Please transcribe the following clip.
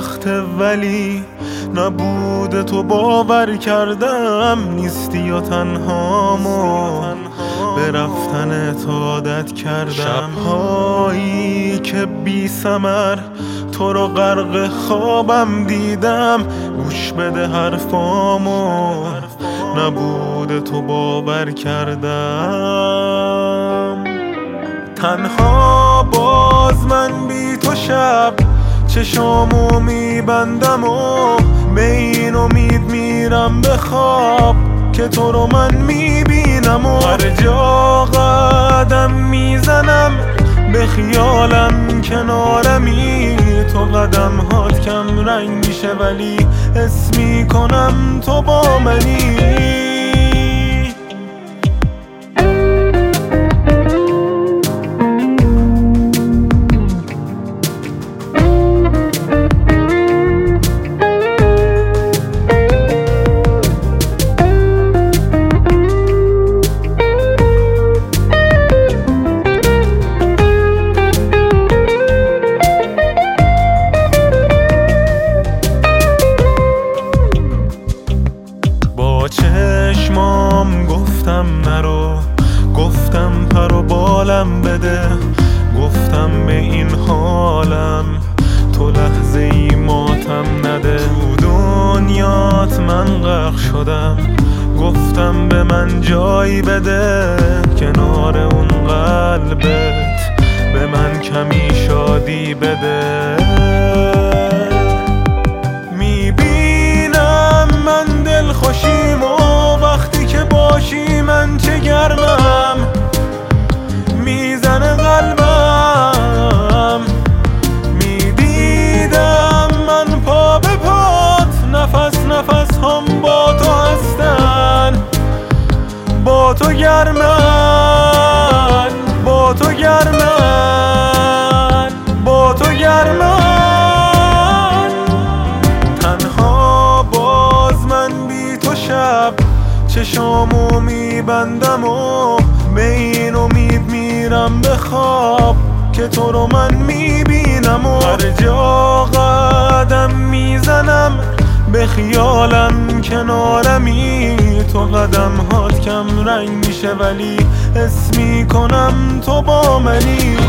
وقته ولی نبوده تو باور کردم نیستی و تنهامو به رفتنت عادت کردم. شبهایی که بی ثمر تو رو غرق خوابم دیدم، گوش بده حرفامو نبوده تو باور کردم. تنها باز من بی تو شب چشامو میبندم و به این امید میرم به خواب که تو رو من میبینم و هر جا قدم میزنم به خیالم کنارمی. تو قدم هات کم رنگ میشه ولی حس میکنم تو با منی. چشمام گفتم نرو، گفتم پر و بالم بده، گفتم به این حالم تو لحظه ای ماتم نده. تو دنیات من غرق شدم، گفتم به من جایی بده، کنار اون قلبت به من کمی شادی بده. میبینم من دل خوشیم و وقتی که باشی من چه گرمم میزنه قلبم. میدیدم من پا به پات، نفس نفس هم با تو هستن، با تو گرمن، با تو گرمن، با تو گرمن. تنها باز من بی تو شب چشامو میبندم و به این امید میرم به خواب که تو رو من میبینم و هر جا قدم میزنم به خیالم کنارمی. تو قدم هات کم رنگ میشه ولی حس میکنم تو با منی.